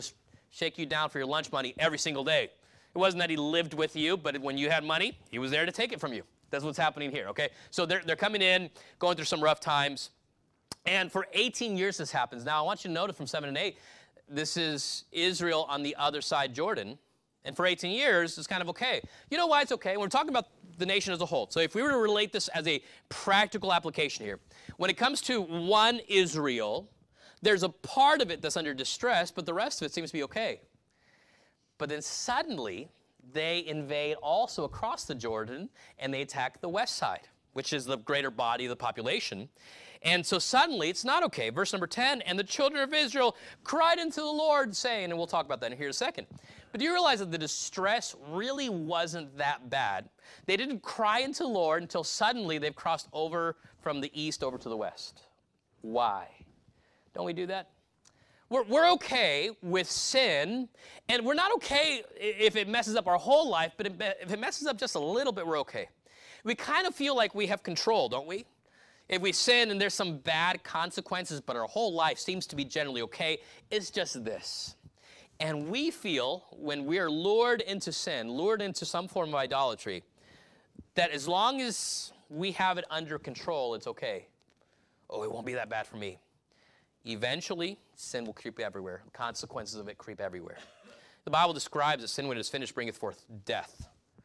shake you down for your lunch money every single day. It wasn't that he lived with you, but when you had money, he was there to take it from you. That's what's happening here, okay? So they're coming in, going through some rough times. And for 18 years this happens. Now, I want you to notice from 7 and 8, this is Israel on the other side, Jordan. And for 18 years, it's kind of okay. You know why it's okay? We're talking about the nation as a whole. So if we were to relate this as a practical application here, when it comes to one Israel, there's a part of it that's under distress, but the rest of it seems to be okay. But then suddenly, they invade also across the Jordan, and they attack the west side, which is the greater body of the population. And so suddenly, it's not okay. Verse number 10, and the children of Israel cried unto the Lord, saying, and we'll talk about that in here in a second. But do you realize that the distress really wasn't that bad? They didn't cry unto the Lord until suddenly they've crossed over from the east over to the west. Why? Don't we do that? We're okay with sin, and we're not okay if it messes up our whole life, but if it messes up just a little bit, we're okay. We kind of feel like we have control, don't we? If we sin and there's some bad consequences, but our whole life seems to be generally okay, it's just this. And we feel, when we are lured into sin, lured into some form of idolatry, that as long as we have it under control, it's okay. Oh, it won't be that bad for me. Eventually, sin will creep everywhere. The consequences of it creep everywhere. The Bible describes that sin, when it is finished, bringeth forth death.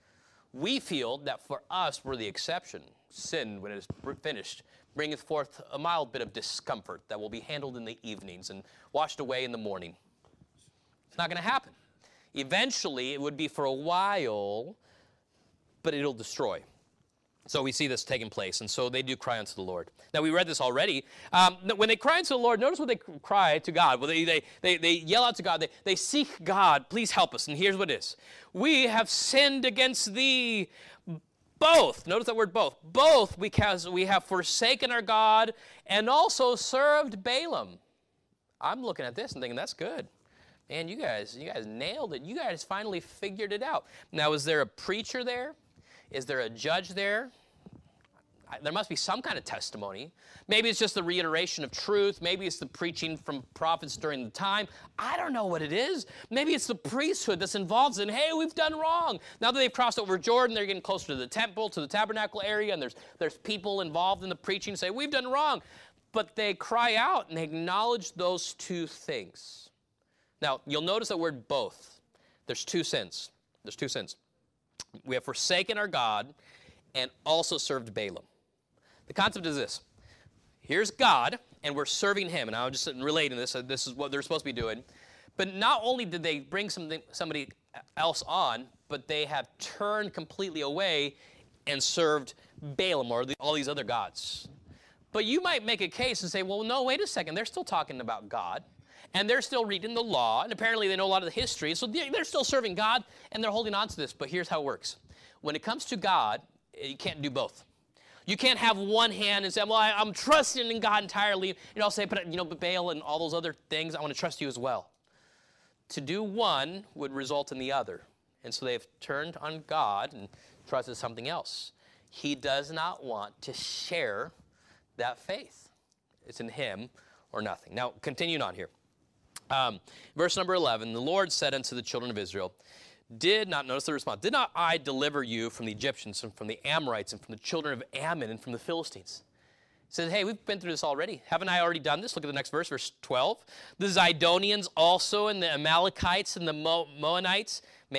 We feel that for us, we're the exception. Sin, when it is finished, bringeth forth a mild bit of discomfort that will be handled in the evenings and washed away in the morning. It's not going to happen. Eventually, it would be for a while, but it'll destroy. So we see this taking place, and so they do cry unto the Lord. Now, we read this already. When they cry unto the Lord, notice what they cry to God. Well, they yell out to God. They seek God, please help us. And here's what it is. We have sinned against thee both. Notice that word both. Both because we have forsaken our God and also served Balaam. I'm looking at this and thinking, that's good. Man, you guys nailed it. You guys finally figured it out. Now, is there a preacher there? Is there a judge there? There must be some kind of testimony. Maybe it's just the reiteration of truth. Maybe it's the preaching from prophets during the time. I don't know what it is. Maybe it's the priesthood that's involved in, hey, we've done wrong. Now that they've crossed over Jordan, they're getting closer to the temple, to the tabernacle area, and there's people involved in the preaching say, we've done wrong. But they cry out and they acknowledge those two things. Now, you'll notice that word both. There's two sins. There's two sins. We have forsaken our God and also served Balaam. The concept is this. Here's God, and we're serving him. And I'm just relating this. This is what they're supposed to be doing. But not only did they bring somebody else on, but they have turned completely away and served Balaam or all these other gods. But you might make a case and say, well, no, wait a second. They're still talking about God. And they're still reading the law, and apparently they know a lot of the history, so they're still serving God, and they're holding on to this. But here's how it works. When it comes to God, you can't do both. You can't have one hand and say, well, I'm trusting in God entirely. I'll say, but Baal and all those other things, I want to trust you as well. To do one would result in the other. And so they've turned on God and trusted something else. He does not want to share that faith. It's in him or nothing. Now, continuing on here. Verse number 11, the Lord said unto the children of Israel, notice the response, did not I deliver you from the Egyptians and from the Amorites and from the children of Ammon and from the Philistines? He says, hey, we've been through this already. Haven't I already done this? Look at the next verse, verse 12. The Zidonians also and the Amalekites and the Maonites,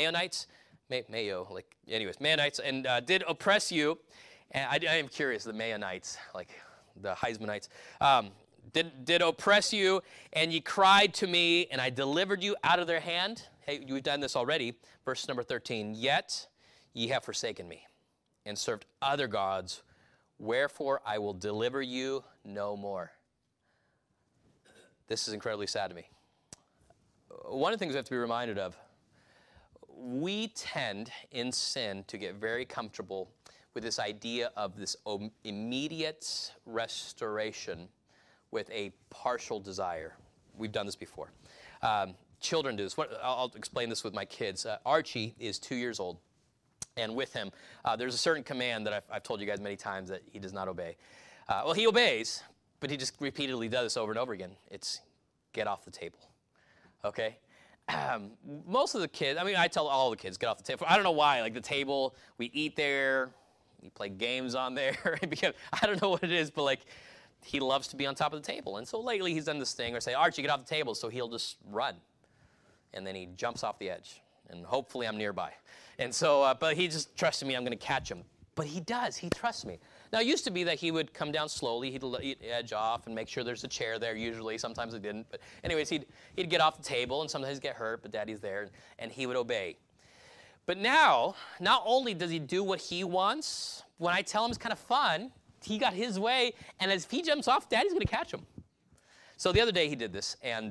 and did oppress you. And I am curious, the Maonites, like the Heismanites, did oppress you, and ye cried to me, and I delivered you out of their hand. Hey, we've done this already. Verse number 13, yet ye have forsaken me, and served other gods, wherefore I will deliver you no more. This is incredibly sad to me. One of the things we have to be reminded of, we tend in sin to get very comfortable with this idea of this immediate restoration with a partial desire. We've done this before. Children do this. I'll explain this with my kids. Archie is 2 years old, and with him, there's a certain command that I've told you guys many times that he does not obey. Well, he obeys, but he just repeatedly does this over and over again. It's get off the table, okay? most of the kids, I mean, I tell all the kids, get off the table. I don't know why. Like the table, we eat there, we play games on there. Because I don't know what it is, but like he loves to be on top of the table. And so lately he's done this thing where say, Archie, get off the table. So he'll just run. And then he jumps off the edge. And hopefully I'm nearby. And so, but he just trusted me, I'm going to catch him. But he does. He trusts me. Now, it used to be that he would come down slowly. He'd edge off and make sure there's a chair there usually. Sometimes he didn't. But anyways, he'd get off the table, and sometimes he'd get hurt, but Daddy's there, and he would obey. But now, not only does he do what he wants, when I tell him it's kind of fun, he got his way, and as he jumps off, Daddy's going to catch him. So the other day he did this, and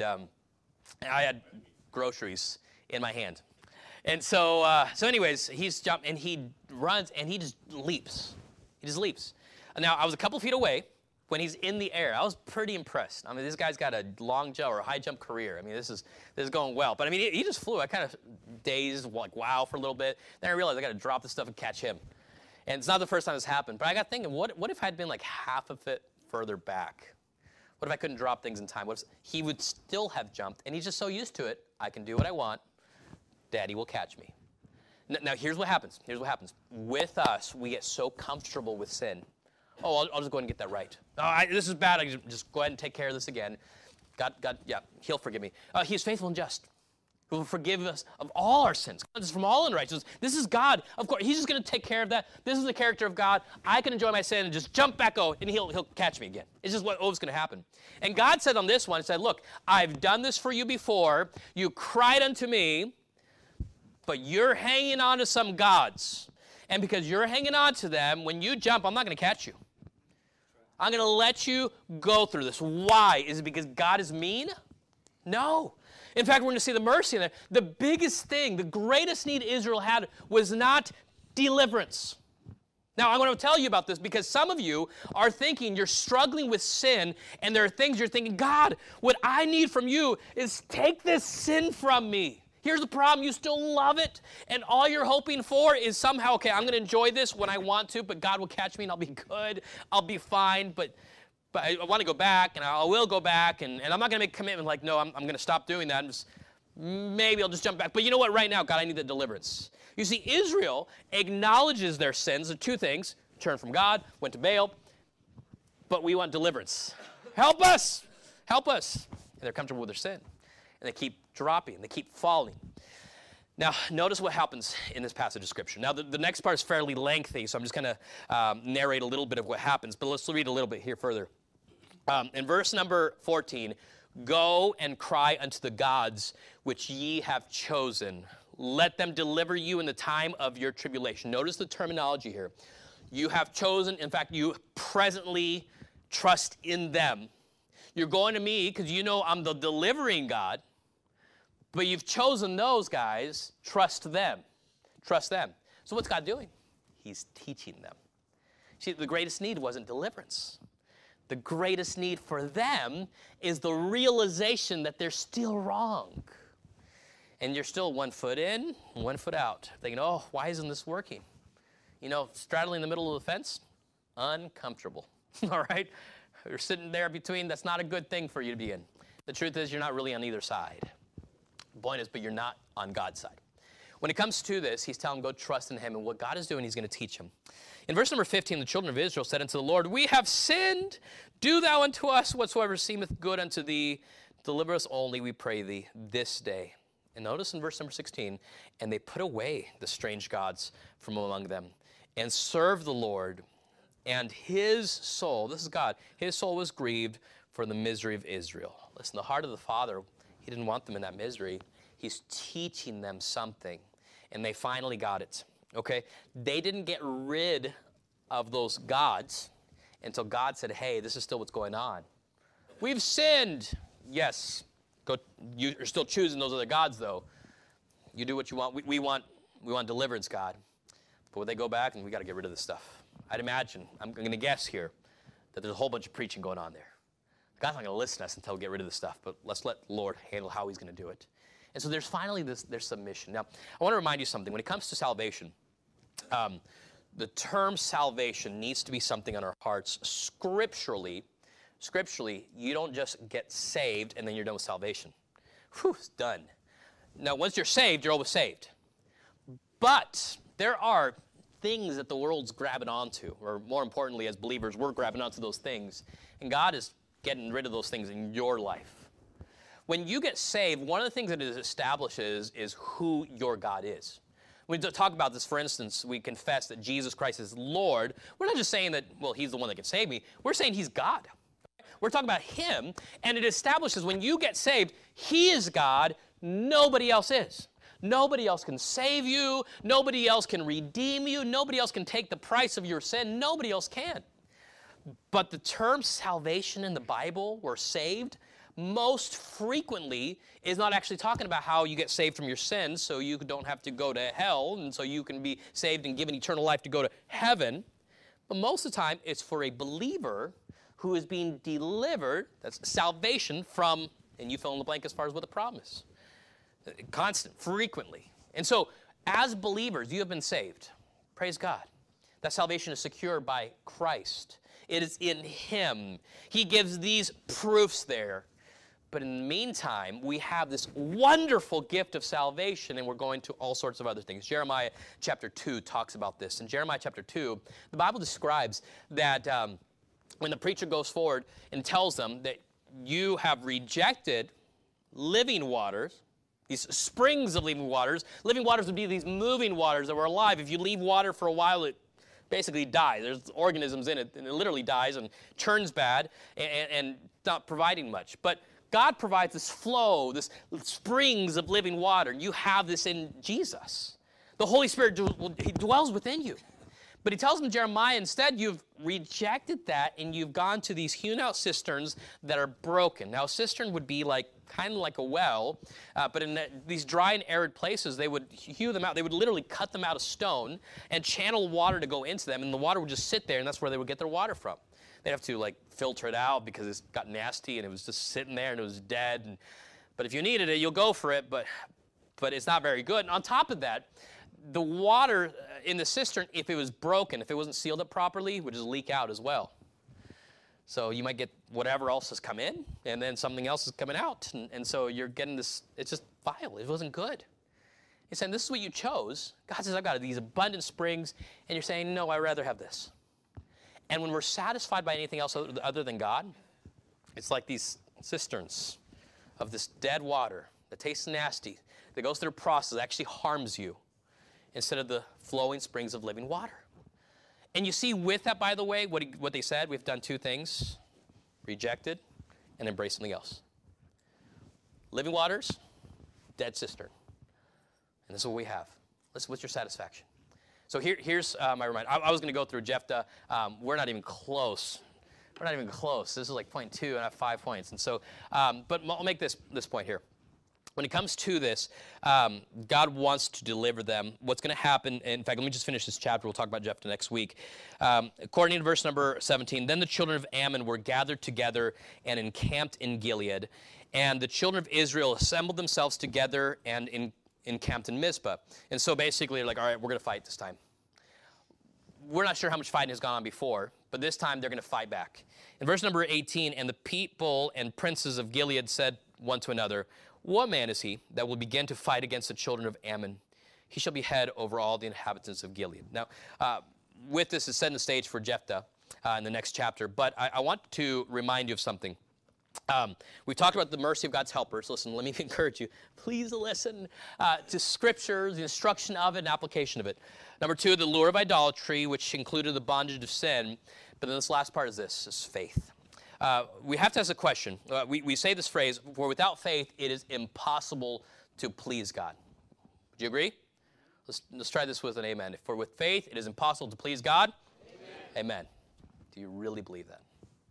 I had groceries in my hand. And so anyways, he's jumped, and he runs, and he just leaps. He just leaps. Now, I was a couple feet away when he's in the air. I was pretty impressed. I mean, this guy's got a long jump or a high jump career. I mean, this is going well. But I mean, he just flew. I kind of dazed, like, wow, for a little bit. Then I realized I got to drop this stuff and catch him. And it's not the first time this happened. But I got thinking, what if I'd been like half of it further back? What if I couldn't drop things in time? What if he would still have jumped? And he's just so used to it. I can do what I want. Daddy will catch me. Now, here's what happens. With us, we get so comfortable with sin. Oh, I'll just go ahead and get that right. Oh, this is bad. I can just go ahead and take care of this again. God, yeah, he'll forgive me. He's faithful and just, who will forgive us of all our sins, cleanse us from all unrighteousness. This is God. Of course, he's just going to take care of that. This is the character of God. I can enjoy my sin and just jump back out, and he'll catch me again. It's just what's going to happen. And God said on this one, he said, look, I've done this for you before. You cried unto me, but you're hanging on to some gods. And because you're hanging on to them, when you jump, I'm not going to catch you. I'm going to let you go through this. Why? Is it because God is mean? No. In fact, we're going to see the mercy in there. The biggest thing, the greatest need Israel had was not deliverance. Now, I want to tell you about this because some of you are thinking you're struggling with sin, and there are things you're thinking, God, what I need from you is take this sin from me. Here's the problem. You still love it, and all you're hoping for is somehow, okay, I'm going to enjoy this when I want to, but God will catch me, and I'll be good. I'll be fine, but I want to go back, and I will go back, and I'm not going to make a commitment like, no, I'm going to stop doing that. Maybe I'll just jump back. But you know what? Right now, God, I need the deliverance. You see, Israel acknowledges their sins. There are two things. Turned from God, went to Baal, but we want deliverance. Help us! Help us! And they're comfortable with their sin. And they keep dropping. They keep falling. Now, notice what happens in this passage of Scripture. Now, the next part is fairly lengthy, so I'm just going to narrate a little bit of what happens. But let's read a little bit here further. In verse number 14, go and cry unto the gods which ye have chosen. Let them deliver you in the time of your tribulation. Notice the terminology here. You have chosen, in fact, you presently trust in them. You're going to me because you know I'm the delivering God. But you've chosen those guys, trust them. Trust them. So what's God doing? He's teaching them. See, the greatest need wasn't deliverance. The greatest need for them is the realization that they're still wrong. And you're still 1 foot in, 1 foot out. Thinking, oh, why isn't this working? You know, straddling the middle of the fence, uncomfortable. All right? You're sitting there between, that's not a good thing for you to be in. The truth is you're not really on either side. The point is, but you're not on God's side. When it comes to this, he's telling him, go trust in him. And what God is doing, he's going to teach him. In verse number 15, the children of Israel said unto the Lord, we have sinned. Do thou unto us whatsoever seemeth good unto thee. Deliver us only, we pray thee, this day. And notice in verse number 16, and they put away the strange gods from among them and served the Lord. And his soul, this is God, his soul was grieved for the misery of Israel. Listen, the heart of the Father, he didn't want them in that misery. He's teaching them something. And they finally got it. Okay? They didn't get rid of those gods until God said, hey, this is still what's going on. We've sinned. Yes. You're still choosing those other gods, though. You do what you want. We want deliverance, God. But when they go back, and we got to get rid of this stuff. I'd imagine, I'm going to guess here, that there's a whole bunch of preaching going on there. God's not going to listen to us until we get rid of this stuff, but let's let the Lord handle how he's going to do it. And so there's finally their submission. Now, I want to remind you something. When it comes to salvation, the term salvation needs to be something on our hearts. Scripturally, you don't just get saved and then you're done with salvation. Whew, it's done. Now, once you're saved, you're always saved. But there are things that the world's grabbing onto, or more importantly, as believers, we're grabbing onto those things. And God is getting rid of those things in your life. When you get saved, one of the things that it establishes is who your God is. When we talk about this, for instance, we confess that Jesus Christ is Lord. We're not just saying that, well, he's the one that can save me. We're saying he's God. We're talking about him, and it establishes when you get saved, he is God, nobody else is. Nobody else can save you. Nobody else can redeem you. Nobody else can take the price of your sin. Nobody else can. But the term salvation in the Bible, we're saved, most frequently is not actually talking about how you get saved from your sins so you don't have to go to hell and so you can be saved and given eternal life to go to heaven. But most of the time, it's for a believer who is being delivered, that's salvation from, and you fill in the blank as far as what the problem is. Constant, frequently. And so, as believers, you have been saved. Praise God. That salvation is secured by Christ. It is in him. He gives these proofs there. But in the meantime, we have this wonderful gift of salvation, and we're going to all sorts of other things. Jeremiah chapter 2 talks about this. In Jeremiah chapter 2, the Bible describes that when the preacher goes forward and tells them that you have rejected living waters, these springs of living waters. Living waters would be these moving waters that were alive. If you leave water for a while, it basically dies. There's organisms in it, and it literally dies and turns bad and not providing much. But God provides this flow, this springs of living water. You have this in Jesus. The Holy Spirit, he dwells within you. But he tells them, Jeremiah, instead you've rejected that and you've gone to these hewn out cisterns that are broken. Now a cistern would be like kind of like a well, but in these dry and arid places they would hew them out. They would literally cut them out of stone and channel water to go into them, and the water would just sit there, and that's where they would get their water from. They'd have to like filter it out because it got nasty and it was just sitting there and it was dead. But if you needed it, you'll go for it, but it's not very good. And on top of that, the water in the cistern, if it was broken, if it wasn't sealed up properly, would just leak out as well. So you might get whatever else has come in, and then something else is coming out. And so you're getting this, it's just vile. It wasn't good. He's saying, this is what you chose. God says, I've got these abundant springs, and you're saying, no, I'd rather have this. And when we're satisfied by anything else other than God, it's like these cisterns of this dead water that tastes nasty, that goes through a process that actually harms you, instead of the flowing springs of living water. And you see with that, by the way, what they said, we've done two things: rejected and embraced something else. Living waters, dead cistern. And this is what we have. Listen, what's your satisfaction? So here's my reminder. I was going to go through Jephthah. We're not even close. We're not even close. This is like point 2, and I have 5 points. And so, but I'll make this point here. When it comes to this, God wants to deliver them. What's going to happen, in fact, let me just finish this chapter. We'll talk about Jephthah next week. According to verse number 17, then the children of Ammon were gathered together and encamped in Gilead. And the children of Israel assembled themselves together and encamped in Mizpah. And so basically they're like, all right, we're going to fight this time. We're not sure how much fighting has gone on before, but this time they're going to fight back. In verse number 18, and the people and princes of Gilead said one to another, what man is he that will begin to fight against the children of Ammon? He shall be head over all the inhabitants of Gilead. Now, with this is setting the stage for Jephthah in the next chapter, but I want to remind you of something. We've talked about the mercy of God's helpers. Listen, let me encourage you. Please listen to Scripture, the instruction of it, and application of it. Number 2, the lure of idolatry, which included the bondage of sin. But then this last part is this, is faith. We have to ask a question. We say this phrase, for without faith, it is impossible to please God. Would you agree? Let's try this with an amen. For with faith, it is impossible to please God. Amen. Amen. Do you really believe that?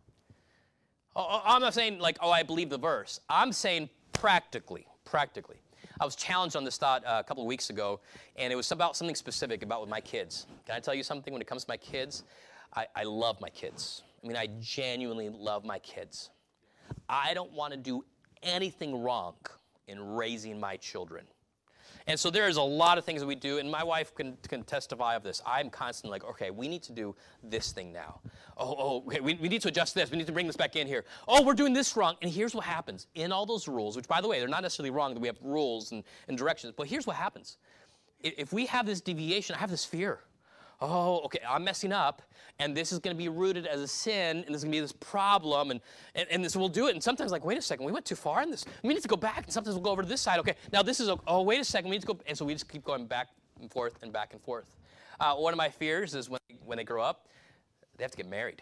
Oh, I'm not saying like, oh, I believe the verse. I'm saying practically. I was challenged on this thought a couple of weeks ago, and it was about something specific about with my kids. Can I tell you something when it comes to my kids? I love my kids. I mean, I genuinely love my kids. I don't want to do anything wrong in raising my children. And so there's a lot of things that we do, and my wife can testify of this. I'm constantly like, okay, we need to do this thing now. Okay, we need to adjust this. We need to bring this back in here. Oh, we're doing this wrong. And here's what happens. In all those rules, which, by the way, they're not necessarily wrong that we have rules and directions, but here's what happens. If we have this deviation, I have this fear. Oh, okay, I'm messing up, and this is going to be rooted as a sin, and there's going to be this problem, and this, we'll do it. And sometimes, like, wait a second, we went too far in this. We need to go back, and sometimes we'll go over to this side. Okay, now this is, wait a second, we need to go. And so we just keep going back and forth and back and forth. One of my fears is when they grow up, they have to get married.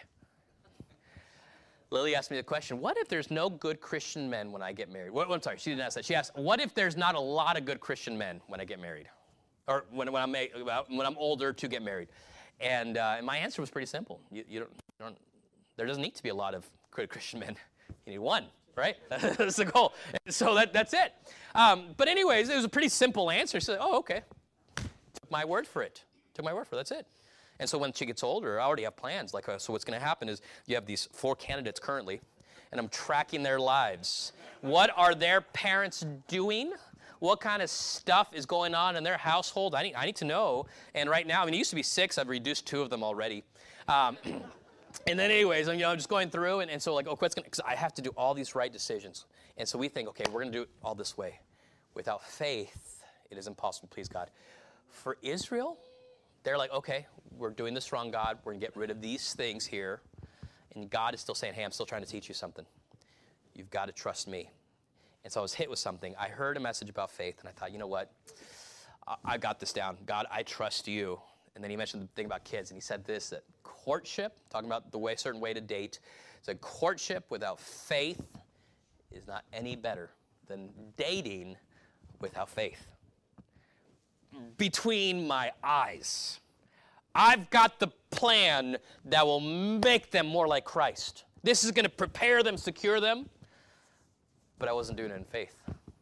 Lily asked me the question, what if there's no good Christian men when I get married? I'm sorry, she didn't ask that. She asked, what if there's not a lot of good Christian men when I get married? Or when I'm older to get married. And my answer was pretty simple. There doesn't need to be a lot of good Christian men. You need one, right? That's the goal. So that's it. But anyways, it was a pretty simple answer. She said, oh, okay. Took my word for it. That's it. And so when she gets older, I already have plans. Like, so what's going to happen is you have these 4 candidates currently, and I'm tracking their lives. What are their parents doing? What kind of stuff is going on in their household? I need to know. And right now, I mean, it used to be 6. I've reduced 2 of them already. And then anyways, I'm just going through. And so like, because I have to do all these right decisions. And so we think, okay, we're going to do it all this way. Without faith, it is impossible to please God. For Israel, they're like, okay, we're doing this wrong, God. We're going to get rid of these things here. And God is still saying, hey, I'm still trying to teach you something. You've got to trust me. And so I was hit with something. I heard a message about faith, and I thought, you know what? I got this down. God, I trust you. And then he mentioned the thing about kids, and he said this, that courtship, talking about the certain way to date, said courtship without faith is not any better than dating without faith. Between my eyes, I've got the plan that will make them more like Christ. This is going to prepare them, secure them. But I wasn't doing it in faith.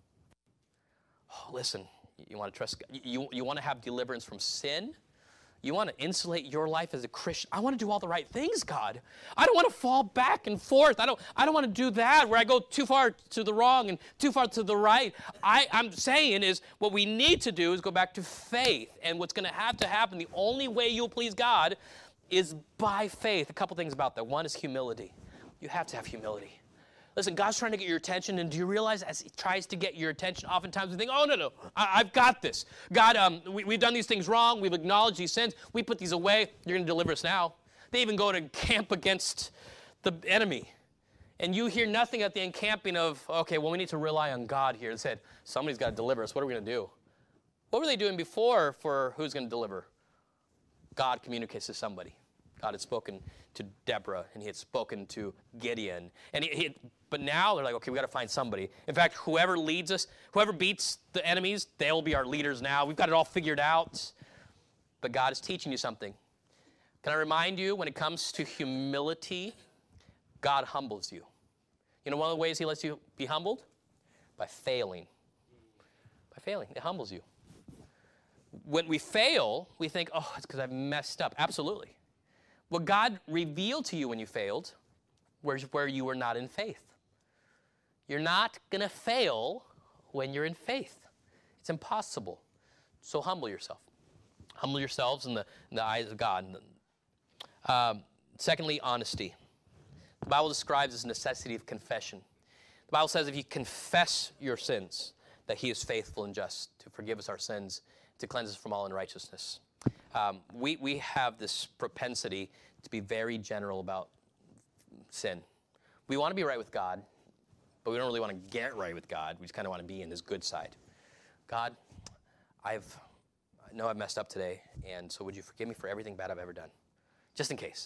Oh, listen, you want to trust God? You want to have deliverance from sin? You want to insulate your life as a Christian? I want to do all the right things, God. I don't want to fall back and forth. I don't want to do that where I go too far to the wrong and too far to the right. I'm saying is what we need to do is go back to faith. And what's going to happen, the only way you'll please God is by faith. A couple things about that. One is humility. You have to have humility. Listen, God's trying to get your attention, and do you realize as he tries to get your attention, oftentimes we think, oh, no, I've got this. God, we've done these things wrong. We've acknowledged these sins. We put these away. You're going to deliver us now. They even go to camp against the enemy. And you hear nothing at the encamping of, okay, well, we need to rely on God here. They said, somebody's got to deliver us. What are we going to do? What were they doing before for who's going to deliver? God communicates to somebody. God had spoken to Deborah, and he had spoken to Gideon. But now they're like, okay, we got to find somebody. In fact, whoever leads us, whoever beats the enemies, they'll be our leaders now. We've got it all figured out. But God is teaching you something. Can I remind you, when it comes to humility, God humbles you. You know one of the ways he lets you be humbled? By failing. By failing. It humbles you. When we fail, we think, oh, it's because I've messed up. Absolutely. What God revealed to you when you failed was where you were not in faith. You're not going to fail when you're in faith. It's impossible. So humble yourself. Humble yourselves in the eyes of God. Secondly, honesty. The Bible describes this necessity of confession. The Bible says if you confess your sins, that he is faithful and just to forgive us our sins, to cleanse us from all unrighteousness. We have this propensity to be very general about sin. We want to be right with God, but we don't really want to get right with God. We just kind of want to be in his good side. God, I know I've messed up today, and so would you forgive me for everything bad I've ever done? Just in case.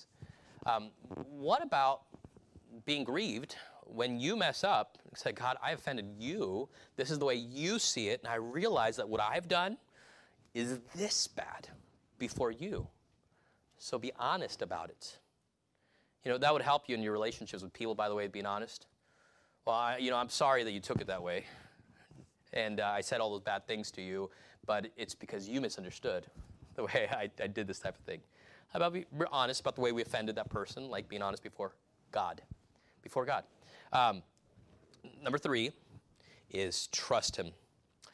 What about being grieved when you mess up and say, God, I offended you. This is the way you see it, and I realize that what I've done is this bad before you. So be honest about it. You know, that would help you in your relationships with people, by the way, being honest. Well, I'm sorry that you took it that way. And I said all those bad things to you, but it's because you misunderstood the way I did this type of thing. How about being honest about the way we offended that person, like being honest before God? Before God. Number 3 is trust him.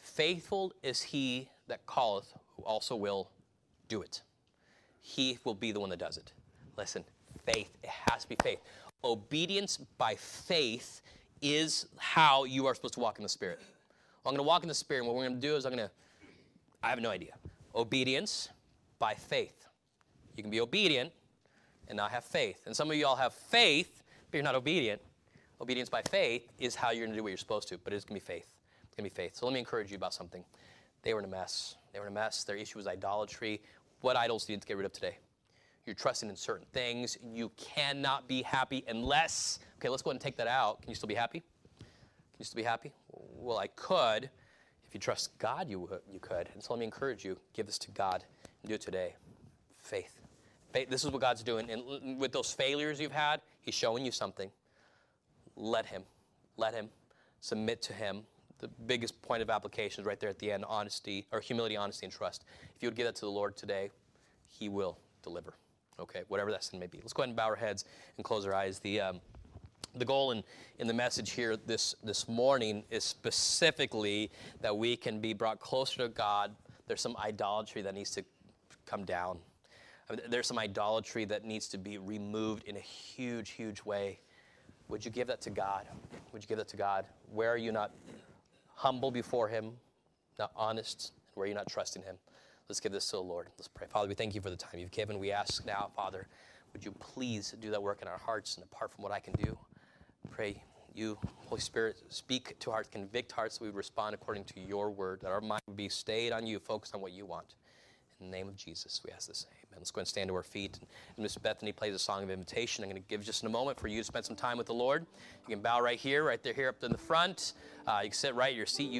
Faithful is he that calleth, who also will do it. He will be the one that does it. Listen, faith, it has to be faith. Obedience by faith is how you are supposed to walk in the Spirit. Well, I'm going to walk in the Spirit, and what we're going to do is I have no idea. Obedience by faith. You can be obedient and not have faith. And some of you all have faith, but you're not obedient. Obedience by faith is how you're going to do what you're supposed to, but it's going to be faith. It's going to be faith. So let me encourage you about something. They were in a mess. They were in a mess. Their issue was idolatry. What idols do you need to get rid of today? You're trusting in certain things. You cannot be happy unless, okay, let's go ahead and take that out. Can you still be happy? Can you still be happy? Well, I could. If you trust God, you could. And so let me encourage you, give this to God and do it today. Faith. Faith. This is what God's doing. And with those failures you've had, he's showing you something. Let him. Submit to him. The biggest point of application is right there at the end, honesty, or humility, honesty, and trust. If you would give that to the Lord today, he will deliver. Okay, whatever that sin may be. Let's go ahead and bow our heads and close our eyes. The goal in the message here this morning is specifically that we can be brought closer to God. There's some idolatry that needs to come down. There's some idolatry that needs to be removed in a huge, huge way. Would you give that to God? Would you give that to God? Where are you not humble before him, not honest, and where are you not trusting him? Let's give this to the Lord. Let's pray. Father, we thank you for the time you've given. We ask now, Father, would you please do that work in our hearts, and apart from what I can do, pray you, Holy Spirit, speak to hearts, convict hearts, so we would respond according to your word, that our mind would be stayed on you, focused on what you want. In the name of Jesus, we ask this. Amen. Let's go and stand to our feet. And Miss Bethany plays a song of invitation. I'm going to give just in a moment for you to spend some time with the Lord. You can bow right here, up in the front. You can sit right in your seat.